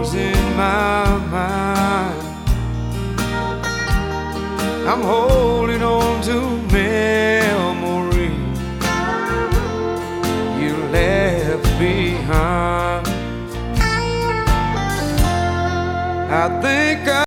songs in my mind. I'm holding on to memories you left behind. I think